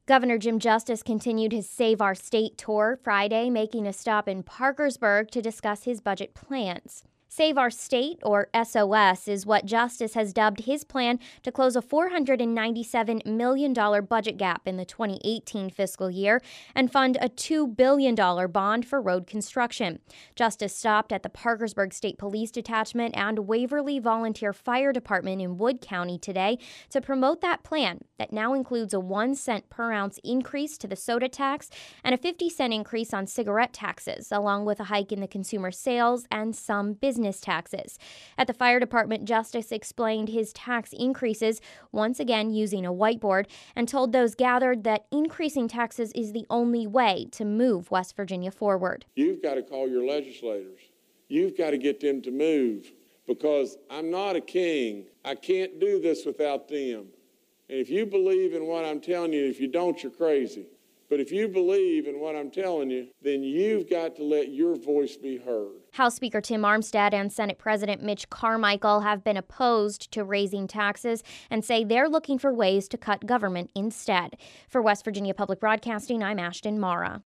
Governor Jim Justice continued his Save Our State tour Friday, making a stop in Parkersburg to discuss his budget plans. Save Our State, or SOS, is what Justice has dubbed his plan to close a $497 million budget gap in the 2018 fiscal year and fund a $2 billion bond for road construction. Justice stopped at the Parkersburg State Police Detachment and Waverly Volunteer Fire Department in Wood County today to promote that plan that now includes a 1 cent per ounce increase to the soda tax and a 50-cent increase on cigarette taxes, along with a hike in the consumer sales and some business taxes. At the fire department, Justice explained his tax increases, once again using a whiteboard, and told those gathered that increasing taxes is the only way to move West Virginia forward. You've got to call your legislators. You've got to get them to move, because I'm not a king. I can't do this without them. And if you believe in what I'm telling you, if you don't, you're crazy. But if you believe in what I'm telling you, then you've got to let your voice be heard. House Speaker Tim Armstead and Senate President Mitch Carmichael have been opposed to raising taxes and say they're looking for ways to cut government instead. For West Virginia Public Broadcasting, I'm Ashton Mara.